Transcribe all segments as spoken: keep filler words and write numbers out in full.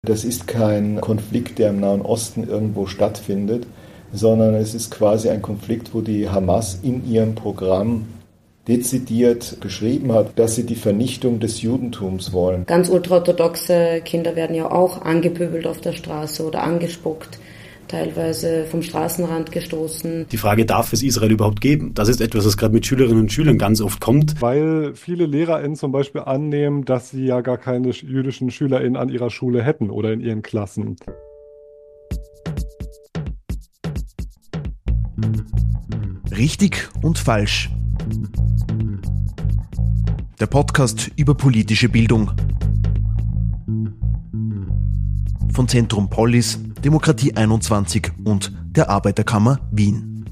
Das ist kein Konflikt, der im Nahen Osten irgendwo stattfindet, sondern es ist quasi ein Konflikt, wo die Hamas in ihrem Programm dezidiert geschrieben hat, dass sie die Vernichtung des Judentums wollen. Ganz ultraorthodoxe Kinder werden ja auch angepöbelt auf der Straße oder angespuckt, teilweise vom Straßenrand gestoßen. Die Frage, darf es Israel überhaupt geben? Das ist etwas, was gerade mit Schülerinnen und Schülern ganz oft kommt. Weil viele LehrerInnen zum Beispiel annehmen, dass sie ja gar keine jüdischen SchülerInnen an ihrer Schule hätten oder in ihren Klassen. Richtig und falsch. Der Podcast über politische Bildung. Von Zentrum Polis, Demokratie einundzwanzig und der Arbeiterkammer Wien.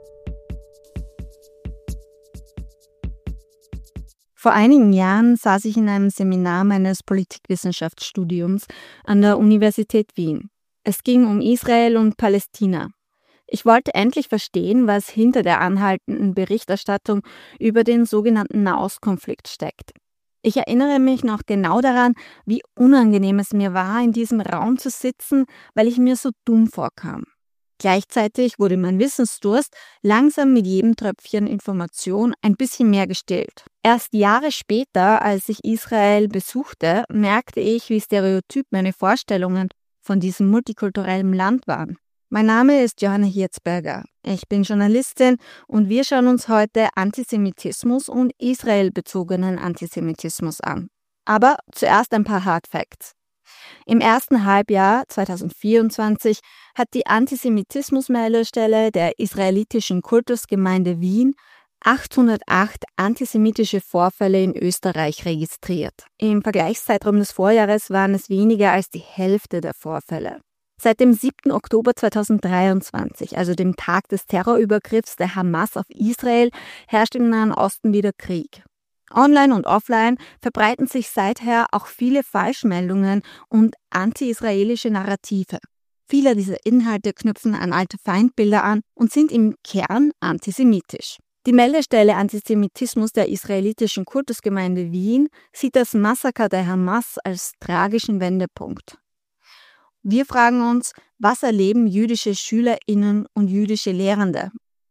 Vor einigen Jahren saß ich in einem Seminar meines Politikwissenschaftsstudiums an der Universität Wien. Es ging um Israel und Palästina. Ich wollte endlich verstehen, was hinter der anhaltenden Berichterstattung über den sogenannten Nahostkonflikt steckt. Ich erinnere mich noch genau daran, wie unangenehm es mir war, in diesem Raum zu sitzen, weil ich mir so dumm vorkam. Gleichzeitig wurde mein Wissensdurst langsam mit jedem Tröpfchen Information ein bisschen mehr gestillt. Erst Jahre später, als ich Israel besuchte, merkte ich, wie stereotyp meine Vorstellungen von diesem multikulturellen Land waren. Mein Name ist Johanna Hirzberger. Ich bin Journalistin und wir schauen uns heute Antisemitismus und israelbezogenen Antisemitismus an. Aber zuerst ein paar Hard Facts. Im ersten Halbjahr zweitausendvierundzwanzig hat die Antisemitismus-Meldestelle der israelitischen Kultusgemeinde Wien achthundertacht antisemitische Vorfälle in Österreich registriert. Im Vergleichszeitraum des Vorjahres waren es weniger als die Hälfte der Vorfälle. Seit dem siebten Oktober zweitausenddreiundzwanzig, also dem Tag des Terrorübergriffs der Hamas auf Israel, herrscht im Nahen Osten wieder Krieg. Online und offline verbreiten sich seither auch viele Falschmeldungen und anti-israelische Narrative. Viele dieser Inhalte knüpfen an alte Feindbilder an und sind im Kern antisemitisch. Die Meldestelle Antisemitismus der israelitischen Kultusgemeinde Wien sieht das Massaker der Hamas als tragischen Wendepunkt. Wir fragen uns, was erleben jüdische SchülerInnen und jüdische Lehrende?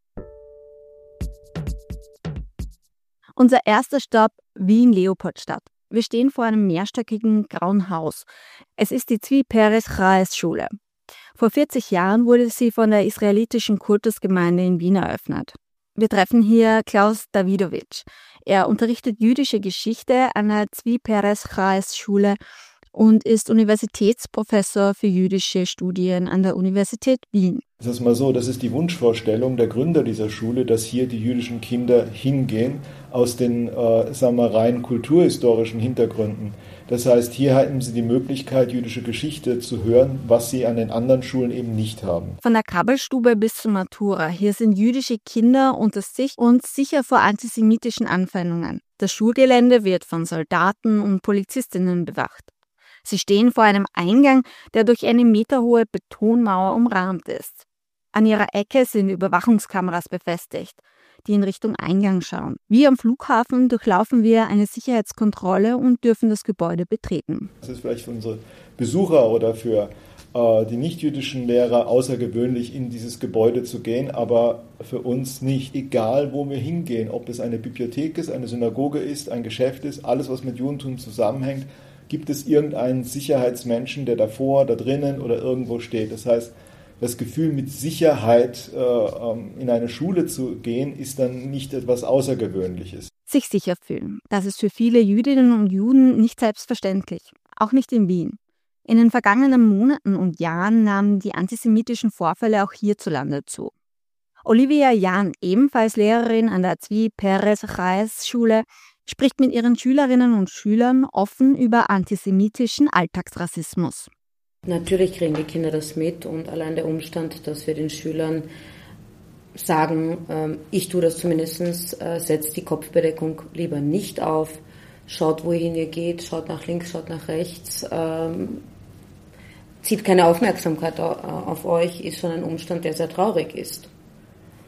Unser erster Stopp, Wien-Leopoldstadt. Wir stehen vor einem mehrstöckigen grauen Haus. Es ist die Zvi Peres Chaes Schule. Vor vierzig Jahren wurde sie von der israelitischen Kultusgemeinde in Wien eröffnet. Wir treffen hier Klaus Davidowitsch. Er unterrichtet jüdische Geschichte an der Zvi Peres Chaes Schule und ist Universitätsprofessor für jüdische Studien an der Universität Wien. Das ist mal so, das ist die Wunschvorstellung der Gründer dieser Schule, dass hier die jüdischen Kinder hingehen aus den äh, sagen wir, rein kulturhistorischen Hintergründen. Das heißt, hier hätten sie die Möglichkeit, jüdische Geschichte zu hören, was sie an den anderen Schulen eben nicht haben. Von der Krabbelstube bis zur Matura. Hier sind jüdische Kinder unter sich und sicher vor antisemitischen Anfeindungen. Das Schulgelände wird von Soldaten und Polizistinnen bewacht. Sie stehen vor einem Eingang, der durch eine meterhohe Betonmauer umrahmt ist. An ihrer Ecke sind Überwachungskameras befestigt, die in Richtung Eingang schauen. Wie am Flughafen durchlaufen wir eine Sicherheitskontrolle und dürfen das Gebäude betreten. Das ist vielleicht für unsere Besucher oder für äh, die nichtjüdischen Lehrer außergewöhnlich, in dieses Gebäude zu gehen, aber für uns nicht. Egal, wo wir hingehen, ob es eine Bibliothek ist, eine Synagoge ist, ein Geschäft ist, alles, was mit Judentum zusammenhängt, gibt es irgendeinen Sicherheitsmenschen, der davor, da drinnen oder irgendwo steht. Das heißt, das Gefühl, mit Sicherheit äh, in eine Schule zu gehen, ist dann nicht etwas Außergewöhnliches. Sich sicher fühlen. Das ist für viele Jüdinnen und Juden nicht selbstverständlich. Auch nicht in Wien. In den vergangenen Monaten und Jahren nahmen die antisemitischen Vorfälle auch hierzulande zu. Olivia Jahn, ebenfalls Lehrerin an der Zvi Peres Chaes Schule, spricht mit ihren Schülerinnen und Schülern offen über antisemitischen Alltagsrassismus. Natürlich kriegen die Kinder das mit und allein der Umstand, dass wir den Schülern sagen, äh, ich tue das zumindest, äh, setzt die Kopfbedeckung lieber nicht auf, schaut, wohin ihr geht, schaut nach links, schaut nach rechts, äh, zieht keine Aufmerksamkeit auf euch, ist schon ein Umstand, der sehr traurig ist.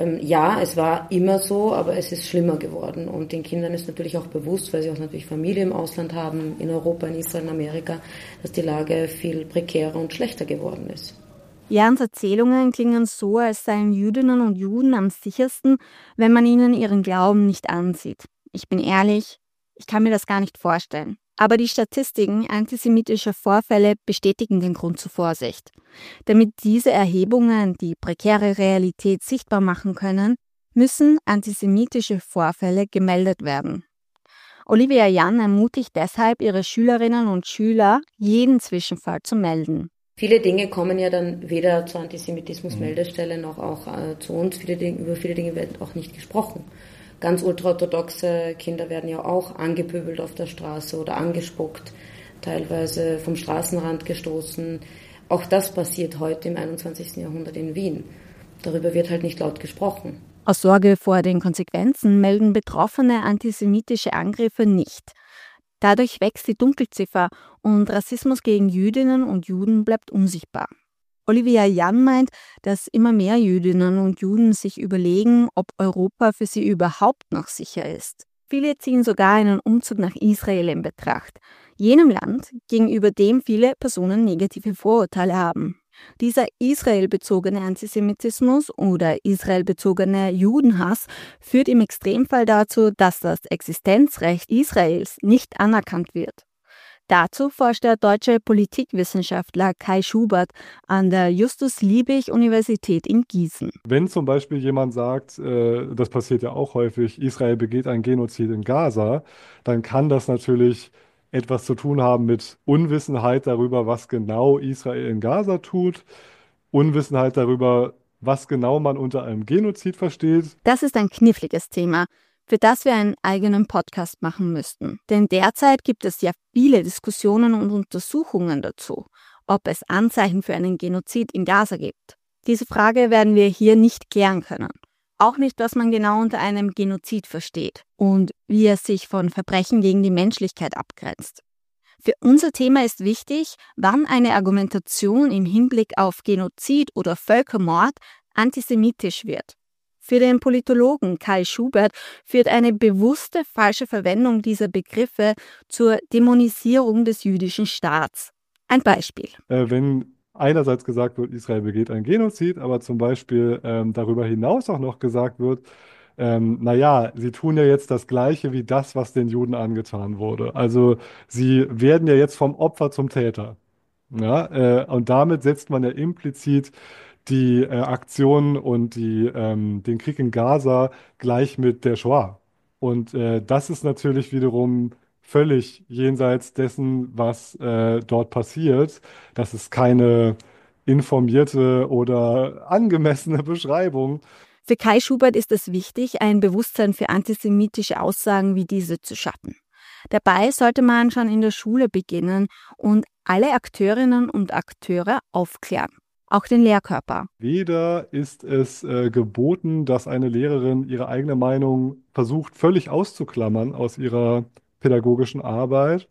Ähm, ja, es war immer so, aber es ist schlimmer geworden. Und den Kindern ist natürlich auch bewusst, weil sie auch natürlich Familie im Ausland haben, in Europa, in Israel, in Amerika, dass die Lage viel prekärer und schlechter geworden ist. Jans Erzählungen klingen so, als seien Jüdinnen und Juden am sichersten, wenn man ihnen ihren Glauben nicht ansieht. Ich bin ehrlich, ich kann mir das gar nicht vorstellen. Aber die Statistiken antisemitischer Vorfälle bestätigen den Grund zur Vorsicht. Damit diese Erhebungen die prekäre Realität sichtbar machen können, müssen antisemitische Vorfälle gemeldet werden. Olivia Jan ermutigt deshalb ihre Schülerinnen und Schüler, jeden Zwischenfall zu melden. Viele Dinge kommen ja dann weder zur Antisemitismus-Meldestelle noch auch äh, zu uns. Viele Dinge, über viele Dinge wird auch nicht gesprochen. Ganz ultraorthodoxe Kinder werden ja auch angepöbelt auf der Straße oder angespuckt, teilweise vom Straßenrand gestoßen. Auch das passiert heute im einundzwanzigsten Jahrhundert in Wien. Darüber wird halt nicht laut gesprochen. Aus Sorge vor den Konsequenzen melden Betroffene antisemitische Angriffe nicht. Dadurch wächst die Dunkelziffer und Rassismus gegen Jüdinnen und Juden bleibt unsichtbar. Olivia Jan meint, dass immer mehr Jüdinnen und Juden sich überlegen, ob Europa für sie überhaupt noch sicher ist. Viele ziehen sogar einen Umzug nach Israel in Betracht, jenem Land, gegenüber dem viele Personen negative Vorurteile haben. Dieser israelbezogene Antisemitismus oder israelbezogene Judenhass führt im Extremfall dazu, dass das Existenzrecht Israels nicht anerkannt wird. Dazu forscht der deutsche Politikwissenschaftler Kai Schubert an der Justus-Liebig-Universität in Gießen. Wenn zum Beispiel jemand sagt, äh, das passiert ja auch häufig, Israel begeht einen Genozid in Gaza, dann kann das natürlich etwas zu tun haben mit Unwissenheit darüber, was genau Israel in Gaza tut, Unwissenheit darüber, was genau man unter einem Genozid versteht. Das ist ein kniffliges Thema, für das wir einen eigenen Podcast machen müssten. Denn derzeit gibt es ja viele Diskussionen und Untersuchungen dazu, ob es Anzeichen für einen Genozid in Gaza gibt. Diese Frage werden wir hier nicht klären können. Auch nicht, was man genau unter einem Genozid versteht und wie er sich von Verbrechen gegen die Menschlichkeit abgrenzt. Für unser Thema ist wichtig, wann eine Argumentation im Hinblick auf Genozid oder Völkermord antisemitisch wird. Für den Politologen Kai Schubert führt eine bewusste falsche Verwendung dieser Begriffe zur Dämonisierung des jüdischen Staats. Ein Beispiel. Äh, wenn einerseits gesagt wird, Israel begeht ein Genozid, aber zum Beispiel ähm, darüber hinaus auch noch gesagt wird, ähm, naja, sie tun ja jetzt das Gleiche wie das, was den Juden angetan wurde. Also sie werden ja jetzt vom Opfer zum Täter. Ja, äh, und damit setzt man ja implizit die äh, Aktionen und die, ähm, den Krieg in Gaza gleich mit der Shoah. Und äh, das ist natürlich wiederum völlig jenseits dessen, was äh, dort passiert. Das ist keine informierte oder angemessene Beschreibung. Für Kai Schubert ist es wichtig, ein Bewusstsein für antisemitische Aussagen wie diese zu schaffen. Dabei sollte man schon in der Schule beginnen und alle Akteurinnen und Akteure aufklären. Auch den Lehrkörper. Weder ist es äh, geboten, dass eine Lehrerin ihre eigene Meinung versucht, völlig auszuklammern aus ihrer pädagogischen Arbeit,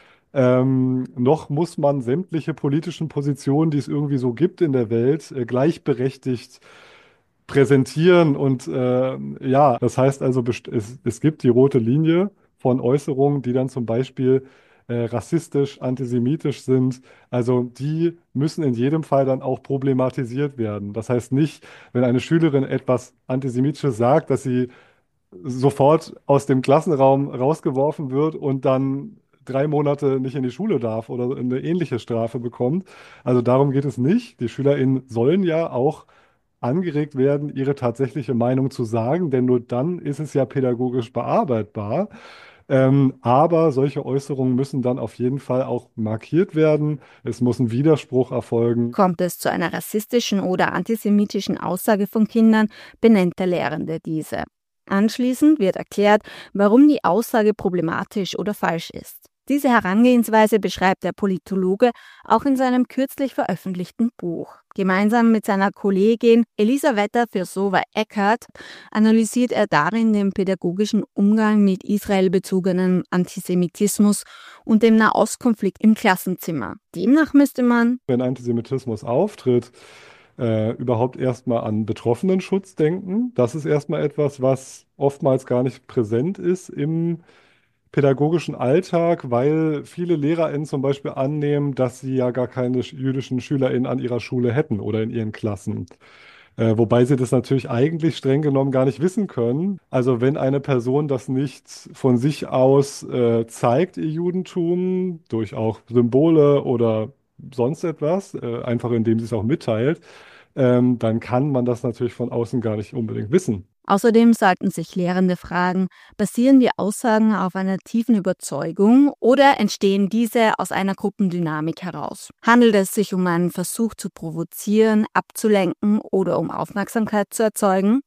ähm, noch muss man sämtliche politischen Positionen, die es irgendwie so gibt in der Welt, äh, gleichberechtigt präsentieren. Und äh, ja, das heißt also, es, es gibt die rote Linie von Äußerungen, die dann zum Beispiel Äh, rassistisch, antisemitisch sind. Also die müssen in jedem Fall dann auch problematisiert werden. Das heißt nicht, wenn eine Schülerin etwas Antisemitisches sagt, dass sie sofort aus dem Klassenraum rausgeworfen wird und dann drei Monate nicht in die Schule darf oder eine ähnliche Strafe bekommt. Also darum geht es nicht. Die SchülerInnen sollen ja auch angeregt werden, ihre tatsächliche Meinung zu sagen, denn nur dann ist es ja pädagogisch bearbeitbar. Ähm, aber solche Äußerungen müssen dann auf jeden Fall auch markiert werden. Es muss ein Widerspruch erfolgen. Kommt es zu einer rassistischen oder antisemitischen Aussage von Kindern, benennt der Lehrende diese. Anschließend wird erklärt, warum die Aussage problematisch oder falsch ist. Diese Herangehensweise beschreibt der Politologe auch in seinem kürzlich veröffentlichten Buch. Gemeinsam mit seiner Kollegin Elisaveta Firsova-Eckert analysiert er darin den pädagogischen Umgang mit israelbezogenem Antisemitismus und dem Nahostkonflikt im Klassenzimmer. Demnach müsste man, wenn Antisemitismus auftritt, äh, überhaupt erstmal an Betroffenenschutz denken. Das ist erstmal etwas, was oftmals gar nicht präsent ist im pädagogischen Alltag, weil viele LehrerInnen zum Beispiel annehmen, dass sie ja gar keine jüdischen SchülerInnen an ihrer Schule hätten oder in ihren Klassen. Äh, wobei sie das natürlich eigentlich streng genommen gar nicht wissen können. Also wenn eine Person das nicht von sich aus äh, zeigt, ihr Judentum, durch auch Symbole oder sonst etwas, äh, einfach indem sie es auch mitteilt, ähm, dann kann man das natürlich von außen gar nicht unbedingt wissen. Außerdem sollten sich Lehrende fragen, basieren die Aussagen auf einer tiefen Überzeugung oder entstehen diese aus einer Gruppendynamik heraus? Handelt es sich um einen Versuch zu provozieren, abzulenken oder um Aufmerksamkeit zu erzeugen?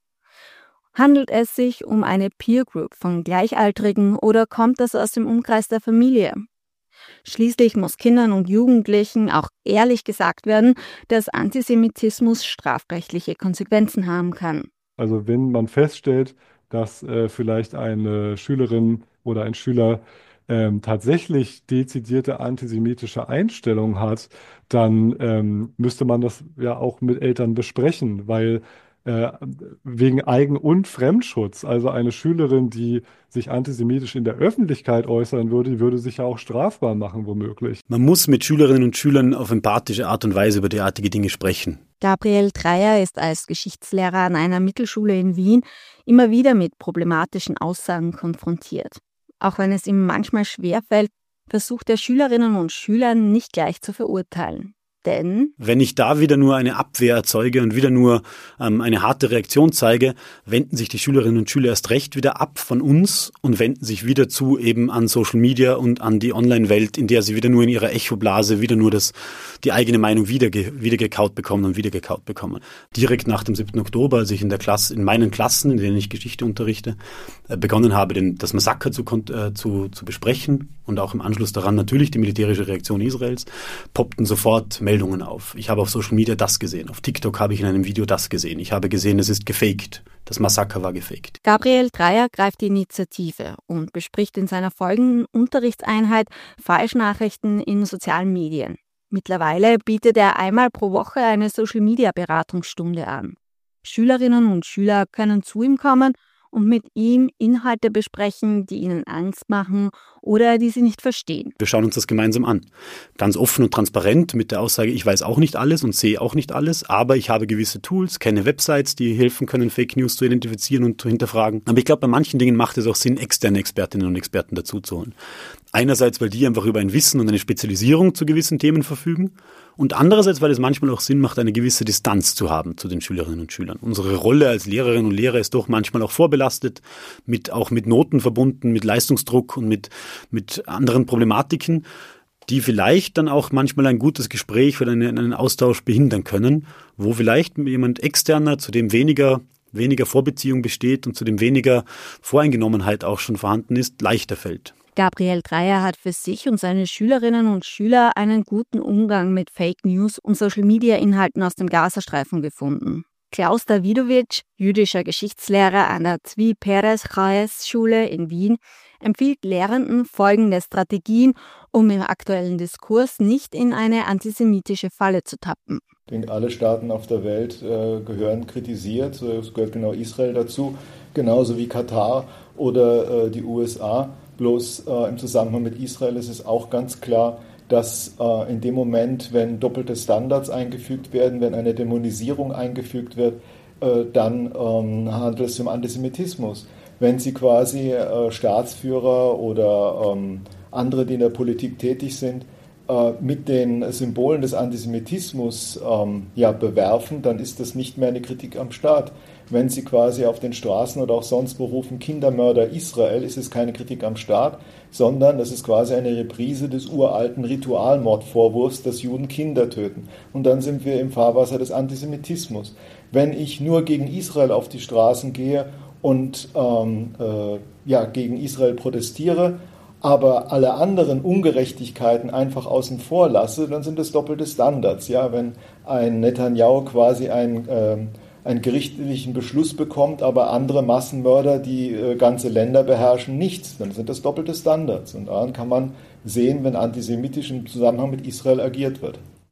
Handelt es sich um eine Peer Group von Gleichaltrigen oder kommt das aus dem Umkreis der Familie? Schließlich muss Kindern und Jugendlichen auch ehrlich gesagt werden, dass Antisemitismus strafrechtliche Konsequenzen haben kann. Also wenn man feststellt, dass äh, vielleicht eine Schülerin oder ein Schüler ähm, tatsächlich dezidierte antisemitische Einstellungen hat, dann ähm, müsste man das ja auch mit Eltern besprechen, weil äh, wegen Eigen- und Fremdschutz, also eine Schülerin, die sich antisemitisch in der Öffentlichkeit äußern würde, die würde sich ja auch strafbar machen, womöglich. Man muss mit Schülerinnen und Schülern auf empathische Art und Weise über derartige Dinge sprechen. Gabriel Dreyer ist als Geschichtslehrer an einer Mittelschule in Wien immer wieder mit problematischen Aussagen konfrontiert. Auch wenn es ihm manchmal schwerfällt, versucht er Schülerinnen und Schüler nicht gleich zu verurteilen. Denn wenn ich da wieder nur eine Abwehr erzeuge und wieder nur ähm, eine harte Reaktion zeige, wenden sich die Schülerinnen und Schüler erst recht wieder ab von uns und wenden sich wieder zu eben an Social Media und an die Online-Welt, in der sie wieder nur in ihrer Echoblase wieder nur das, die eigene Meinung wieder, wieder gekaut bekommen und wieder gekaut bekommen. Direkt nach dem siebten Oktober, als ich in der Klasse, in meinen Klassen, in denen ich Geschichte unterrichte, äh, begonnen habe, den, das Massaker zu, äh, zu, zu besprechen und auch im Anschluss daran natürlich die militärische Reaktion Israels, poppten sofort Meldungen auf. Ich habe auf Social Media das gesehen. Auf TikTok habe ich in einem Video das gesehen. Ich habe gesehen, es ist gefaked. Das Massaker war gefaked. Gabriel Dreyer greift die Initiative und bespricht in seiner folgenden Unterrichtseinheit Falschnachrichten in sozialen Medien. Mittlerweile bietet er einmal pro Woche eine Social-Media-Beratungsstunde an. Schülerinnen und Schüler können zu ihm kommen und mit ihm Inhalte besprechen, die ihnen Angst machen oder die sie nicht verstehen. Wir schauen uns das gemeinsam an. Ganz offen und transparent mit der Aussage, ich weiß auch nicht alles und sehe auch nicht alles, aber ich habe gewisse Tools, kenne Websites, die helfen können, Fake News zu identifizieren und zu hinterfragen. Aber ich glaube, bei manchen Dingen macht es auch Sinn, externe Expertinnen und Experten dazuzuholen. Einerseits, weil die einfach über ein Wissen und eine Spezialisierung zu gewissen Themen verfügen. Und andererseits, weil es manchmal auch Sinn macht, eine gewisse Distanz zu haben zu den Schülerinnen und Schülern. Unsere Rolle als Lehrerinnen und Lehrer ist doch manchmal auch vorbelastet, mit, auch mit Noten verbunden, mit Leistungsdruck und mit, mit anderen Problematiken, die vielleicht dann auch manchmal ein gutes Gespräch oder einen, einen Austausch behindern können, wo vielleicht jemand externer, zu dem weniger weniger Vorbeziehung besteht und zu dem weniger Voreingenommenheit auch schon vorhanden ist, leichter fällt. Gabriel Dreyer hat für sich und seine Schülerinnen und Schüler einen guten Umgang mit Fake News und Social-Media-Inhalten aus dem Gazastreifen gefunden. Klaus Davidowitsch, jüdischer Geschichtslehrer an der Zvi Perez Chaes Schule in Wien, empfiehlt Lehrenden folgende Strategien, um im aktuellen Diskurs nicht in eine antisemitische Falle zu tappen. Ich denke, alle Staaten auf der Welt äh, gehören kritisiert. Es gehört genau Israel dazu, genauso wie Katar oder äh, die U S A. Bloß äh, im Zusammenhang mit Israel ist es auch ganz klar, dass äh, in dem Moment, wenn doppelte Standards eingefügt werden, wenn eine Dämonisierung eingefügt wird, äh, dann ähm, handelt es sich um Antisemitismus. Wenn Sie quasi äh, Staatsführer oder ähm, andere, die in der Politik tätig sind, äh, mit den Symbolen des Antisemitismus ähm, ja, bewerfen, dann ist das nicht mehr eine Kritik am Staat. Wenn Sie quasi auf den Straßen oder auch sonst berufen Kindermörder Israel, ist es keine Kritik am Staat, sondern das ist quasi eine Reprise des uralten Ritualmordvorwurfs, dass Juden Kinder töten. Und dann sind wir im Fahrwasser des Antisemitismus. Wenn ich nur gegen Israel auf die Straßen gehe und ähm, äh, ja, gegen Israel protestiere, aber alle anderen Ungerechtigkeiten einfach außen vor lasse, dann sind das doppelte Standards. Ja, wenn ein Netanyahu quasi ein ähm, einen gerichtlichen Beschluss bekommt, aber andere Massenmörder, die äh, ganze Länder beherrschen, nichts. Dann sind das doppelte Standards. Und daran kann man sehen, wenn antisemitisch im Zusammenhang mit Israel agiert wird.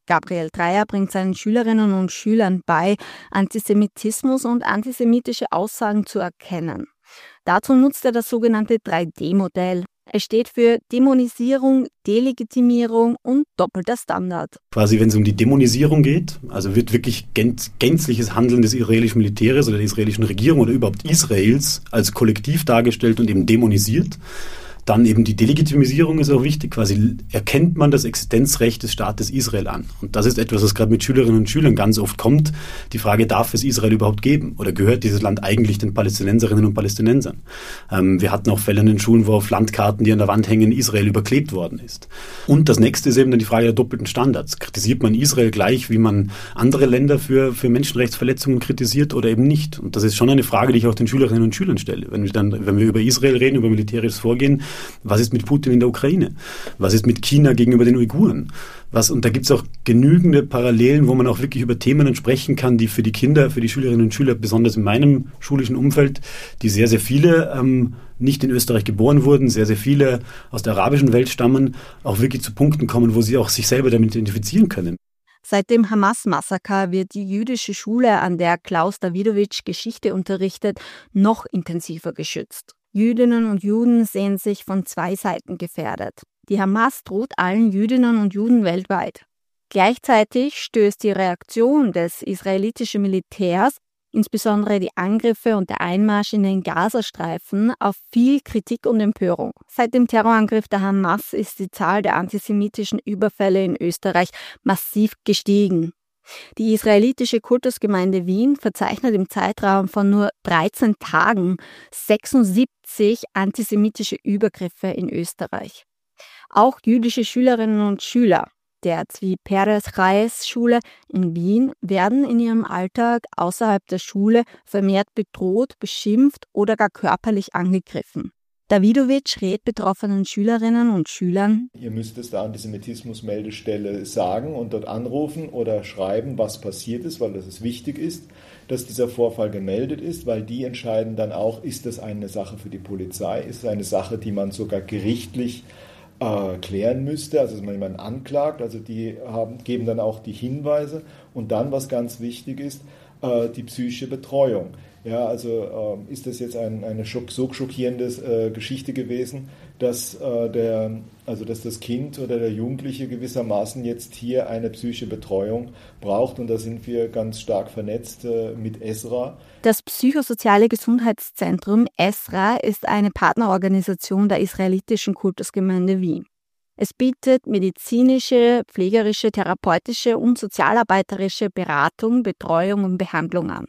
Gabriel Dreyer bringt seinen Schülerinnen und Schülern bei, Antisemitismus und antisemitische Aussagen zu erkennen. Dazu nutzt er das sogenannte drei D Modell. Es steht für Dämonisierung, Delegitimierung und doppelter Standard. Quasi, wenn es um die Dämonisierung geht, also wird wirklich gänz, gänzliches Handeln des israelischen Militärs oder der israelischen Regierung oder überhaupt Israels als Kollektiv dargestellt und eben dämonisiert. Dann eben die Delegitimisierung ist auch wichtig. Quasi erkennt man das Existenzrecht des Staates Israel an. Und das ist etwas, was gerade mit Schülerinnen und Schülern ganz oft kommt. Die Frage, darf es Israel überhaupt geben? Oder gehört dieses Land eigentlich den Palästinenserinnen und Palästinensern? Ähm, wir hatten auch Fälle in den Schulen, wo auf Landkarten, die an der Wand hängen, Israel überklebt worden ist. Und das nächste ist eben dann die Frage der doppelten Standards. Kritisiert man Israel gleich, wie man andere Länder für, für Menschenrechtsverletzungen kritisiert oder eben nicht? Und das ist schon eine Frage, die ich auch den Schülerinnen und Schülern stelle. Wenn wir dann, wenn wir über Israel reden, über militärisches Vorgehen, was ist mit Putin in der Ukraine? Was ist mit China gegenüber den Uiguren? Was, und da gibt es auch genügende Parallelen, wo man auch wirklich über Themen sprechen kann, die für die Kinder, für die Schülerinnen und Schüler, besonders in meinem schulischen Umfeld, die sehr, sehr viele ähm, nicht in Österreich geboren wurden, sehr, sehr viele aus der arabischen Welt stammen, auch wirklich zu Punkten kommen, wo sie auch sich selber damit identifizieren können. Seit dem Hamas-Massaker wird die jüdische Schule, an der Klaus Davidowitsch Geschichte unterrichtet, noch intensiver geschützt. Jüdinnen und Juden sehen sich von zwei Seiten gefährdet. Die Hamas droht allen Jüdinnen und Juden weltweit. Gleichzeitig stößt die Reaktion des israelitischen Militärs, insbesondere die Angriffe und der Einmarsch in den Gazastreifen, auf viel Kritik und Empörung. Seit dem Terrorangriff der Hamas ist die Zahl der antisemitischen Überfälle in Österreich massiv gestiegen. Die israelitische Kultusgemeinde Wien verzeichnet im Zeitraum von nur dreizehn Tagen sechsundsiebzig antisemitische Übergriffe in Österreich. Auch jüdische Schülerinnen und Schüler der Zvi Peres Chayes Schule in Wien werden in ihrem Alltag außerhalb der Schule vermehrt bedroht, beschimpft oder gar körperlich angegriffen. Davidowitsch rät betroffenen Schülerinnen und Schülern: Ihr müsst es der Antisemitismus-Meldestelle sagen und dort anrufen oder schreiben, was passiert ist, weil das wichtig ist, dass dieser Vorfall gemeldet ist, weil die entscheiden dann auch, ist das eine Sache für die Polizei, ist es eine Sache, die man sogar gerichtlich äh, klären müsste, also dass man jemanden anklagt, also die haben, geben dann auch die Hinweise und dann, was ganz wichtig ist, äh, die psychische Betreuung. Ja, also äh, ist das jetzt ein, eine schock, so schockierende äh, Geschichte gewesen, dass, äh, der, also dass das Kind oder der Jugendliche gewissermaßen jetzt hier eine psychische Betreuung braucht. Und da sind wir ganz stark vernetzt äh, mit ESRA. Das Psychosoziale Gesundheitszentrum ESRA ist eine Partnerorganisation der israelitischen Kultusgemeinde Wien. Es bietet medizinische, pflegerische, therapeutische und sozialarbeiterische Beratung, Betreuung und Behandlung an.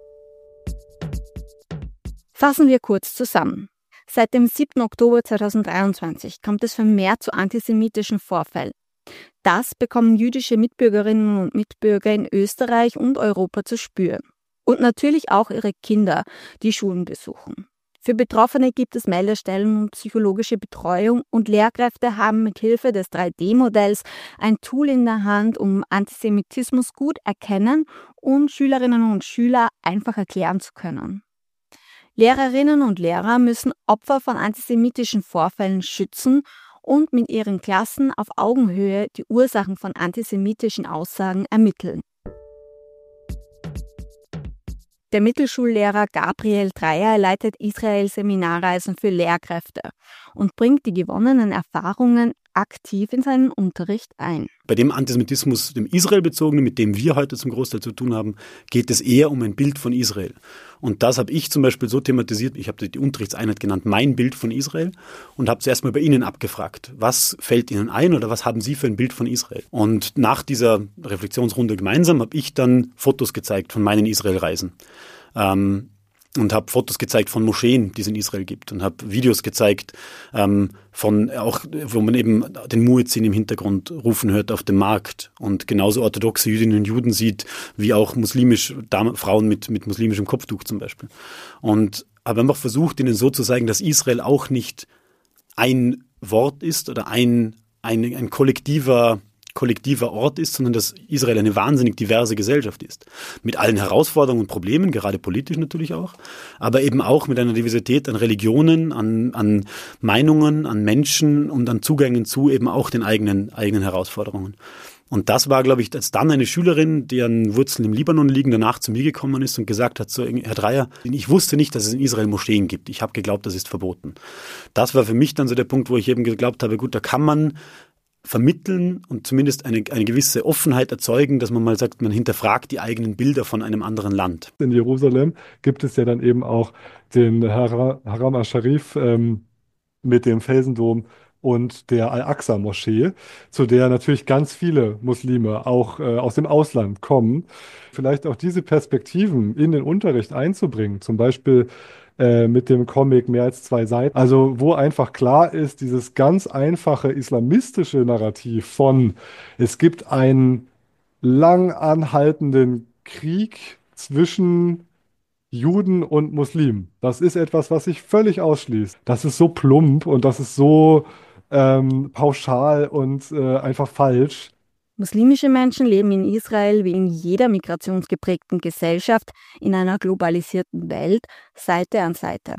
Fassen wir kurz zusammen. Seit dem siebten Oktober zweitausenddreiundzwanzig kommt es vermehrt zu antisemitischen Vorfällen. Das bekommen jüdische Mitbürgerinnen und Mitbürger in Österreich und Europa zu spüren. Und natürlich auch ihre Kinder, die Schulen besuchen. Für Betroffene gibt es Meldestellen und psychologische Betreuung und Lehrkräfte haben mit Hilfe des drei D Modells ein Tool in der Hand, um Antisemitismus gut erkennen und Schülerinnen und Schüler einfach erklären zu können. Lehrerinnen und Lehrer müssen Opfer von antisemitischen Vorfällen schützen und mit ihren Klassen auf Augenhöhe die Ursachen von antisemitischen Aussagen ermitteln. Der Mittelschullehrer Gabriel Dreyer leitet Israel Seminarreisen für Lehrkräfte und bringt die gewonnenen Erfahrungen aktiv in seinen Unterricht ein. Bei dem Antisemitismus, dem Israel-bezogenen, mit dem wir heute zum Großteil zu tun haben, geht es eher um ein Bild von Israel. Und das habe ich zum Beispiel so thematisiert, ich habe die Unterrichtseinheit genannt, mein Bild von Israel, und habe zuerst mal bei Ihnen abgefragt, was fällt Ihnen ein oder was haben Sie für ein Bild von Israel? Und nach dieser Reflexionsrunde gemeinsam habe ich dann Fotos gezeigt von meinen Israel-Reisen. Ähm, und habe Fotos gezeigt von Moscheen, die es in Israel gibt, und habe Videos gezeigt ähm, von auch, wo man eben den Muezzin im Hintergrund rufen hört auf dem Markt und genauso orthodoxe Jüdinnen und Juden sieht, wie auch muslimisch Damen, Frauen mit mit muslimischem Kopftuch zum Beispiel. Und habe einfach versucht, ihnen so zu zeigen, dass Israel auch nicht ein Wort ist oder ein ein, ein kollektiver kollektiver Ort ist, sondern dass Israel eine wahnsinnig diverse Gesellschaft ist. Mit allen Herausforderungen und Problemen, gerade politisch natürlich auch, aber eben auch mit einer Diversität an Religionen, an, an Meinungen, an Menschen und an Zugängen zu eben auch den eigenen, eigenen Herausforderungen. Und das war, glaube ich, als dann eine Schülerin, deren Wurzeln im Libanon liegen, danach zu mir gekommen ist und gesagt hat, so, Herr Dreyer, ich wusste nicht, dass es in Israel Moscheen gibt. Ich habe geglaubt, das ist verboten. Das war für mich dann so der Punkt, wo ich eben geglaubt habe, gut, da kann man vermitteln und zumindest eine, eine gewisse Offenheit erzeugen, dass man mal sagt, man hinterfragt die eigenen Bilder von einem anderen Land. In Jerusalem gibt es ja dann eben auch den Haram al-Sharif ähm, mit dem Felsendom und der Al-Aqsa-Moschee, zu der natürlich ganz viele Muslime auch äh, aus dem Ausland kommen. Vielleicht auch diese Perspektiven in den Unterricht einzubringen, zum Beispiel äh, mit dem Comic Mehr als zwei Seiten. Also wo einfach klar ist, dieses ganz einfache islamistische Narrativ von, es gibt einen lang anhaltenden Krieg zwischen Juden und Muslimen. Das ist etwas, was sich völlig ausschließt. Das ist so plump und das ist so ähm, pauschal und äh, einfach falsch. Muslimische Menschen leben in Israel wie in jeder migrationsgeprägten Gesellschaft in einer globalisierten Welt Seite an Seite.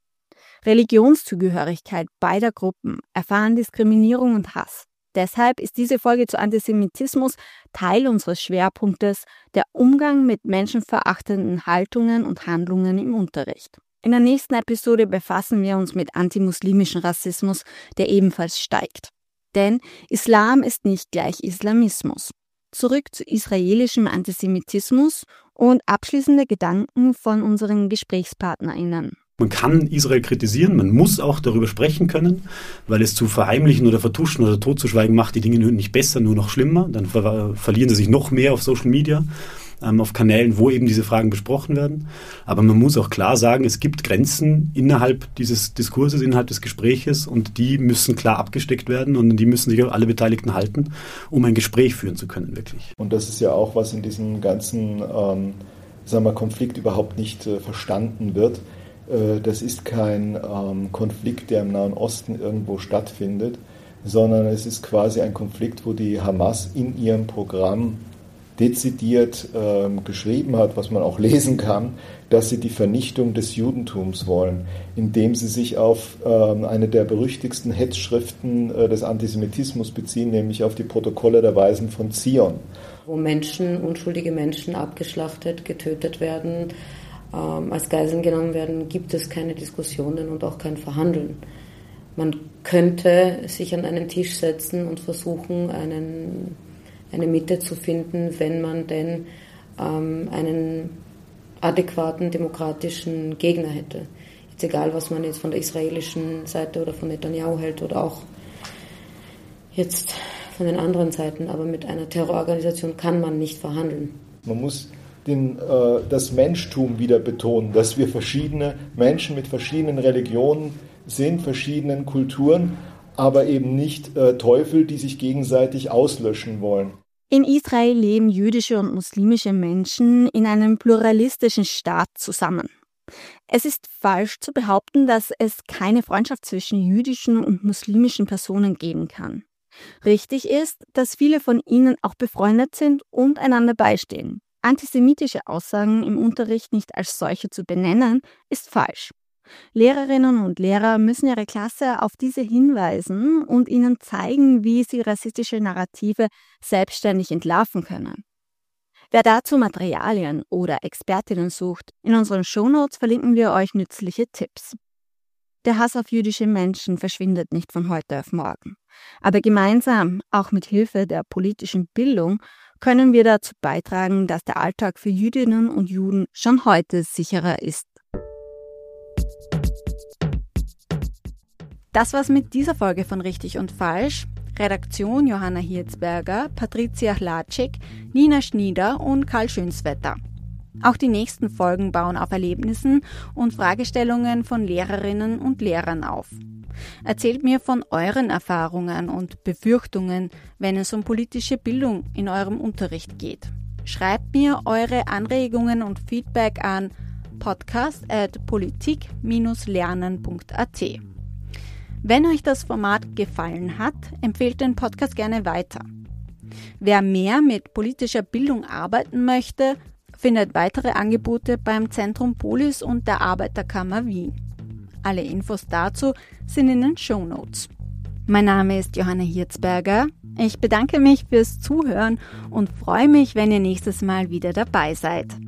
Religionszugehörigkeit beider Gruppen erfahren Diskriminierung und Hass. Deshalb ist diese Folge zu Antisemitismus Teil unseres Schwerpunktes, der Umgang mit menschenverachtenden Haltungen und Handlungen im Unterricht. In der nächsten Episode befassen wir uns mit antimuslimischen Rassismus, der ebenfalls steigt. Denn Islam ist nicht gleich Islamismus. Zurück zu israelischem Antisemitismus und abschließende Gedanken von unseren GesprächspartnerInnen. Man kann Israel kritisieren, man muss auch darüber sprechen können, weil es zu verheimlichen oder vertuschen oder totzuschweigen macht die Dinge nicht besser, nur noch schlimmer. Dann ver- verlieren sie sich noch mehr auf Social Media, ähm, auf Kanälen, wo eben diese Fragen besprochen werden. Aber man muss auch klar sagen, es gibt Grenzen innerhalb dieses Diskurses, innerhalb des Gespräches und die müssen klar abgesteckt werden und die müssen sich auch alle Beteiligten halten, um ein Gespräch führen zu können, wirklich. Und das ist ja auch, was in diesem ganzen ähm, sagen wir, Konflikt überhaupt nicht äh, verstanden wird. Das ist kein ähm, Konflikt, der im Nahen Osten irgendwo stattfindet, sondern es ist quasi ein Konflikt, wo die Hamas in ihrem Programm dezidiert ähm, geschrieben hat, was man auch lesen kann, dass sie die Vernichtung des Judentums wollen, indem sie sich auf ähm, eine der berüchtigsten Hetzschriften äh, des Antisemitismus beziehen, nämlich auf die Protokolle der Weisen von Zion. Wo Menschen, unschuldige Menschen abgeschlachtet, getötet werden, Ähm, als Geiseln genommen werden, gibt es keine Diskussionen und auch kein Verhandeln. Man könnte sich an einen Tisch setzen und versuchen, einen, eine Mitte zu finden, wenn man denn ähm, einen adäquaten demokratischen Gegner hätte. Jetzt egal, was man jetzt von der israelischen Seite oder von Netanyahu hält oder auch jetzt von den anderen Seiten, aber mit einer Terrororganisation kann man nicht verhandeln. Man muss Den, äh, das Menschtum wieder betonen, dass wir verschiedene Menschen mit verschiedenen Religionen sind, verschiedenen Kulturen, aber eben nicht äh, Teufel, die sich gegenseitig auslöschen wollen. In Israel leben jüdische und muslimische Menschen in einem pluralistischen Staat zusammen. Es ist falsch zu behaupten, dass es keine Freundschaft zwischen jüdischen und muslimischen Personen geben kann. Richtig ist, dass viele von ihnen auch befreundet sind und einander beistehen. Antisemitische Aussagen im Unterricht nicht als solche zu benennen, ist falsch. Lehrerinnen und Lehrer müssen ihre Klasse auf diese hinweisen und ihnen zeigen, wie sie rassistische Narrative selbstständig entlarven können. Wer dazu Materialien oder Expertinnen sucht, in unseren Shownotes verlinken wir euch nützliche Tipps. Der Hass auf jüdische Menschen verschwindet nicht von heute auf morgen. Aber gemeinsam, auch mit Hilfe der politischen Bildung, können wir dazu beitragen, dass der Alltag für Jüdinnen und Juden schon heute sicherer ist. Das war's mit dieser Folge von Richtig und Falsch. Redaktion Johanna Hirzberger, Patricia Hlatschik, Nina Schnieder und Karl Schönswetter. Auch die nächsten Folgen bauen auf Erlebnissen und Fragestellungen von Lehrerinnen und Lehrern auf. Erzählt mir von euren Erfahrungen und Befürchtungen, wenn es um politische Bildung in eurem Unterricht geht. Schreibt mir eure Anregungen und Feedback an podcast at politik dash lernen punkt a t. Wenn euch das Format gefallen hat, empfehlt den Podcast gerne weiter. Wer mehr mit politischer Bildung arbeiten möchte, findet weitere Angebote beim Zentrum Polis und der Arbeiterkammer Wien. Alle Infos dazu sind in den Shownotes. Mein Name ist Johanna Hirzberger. Ich bedanke mich fürs Zuhören und freue mich, wenn ihr nächstes Mal wieder dabei seid.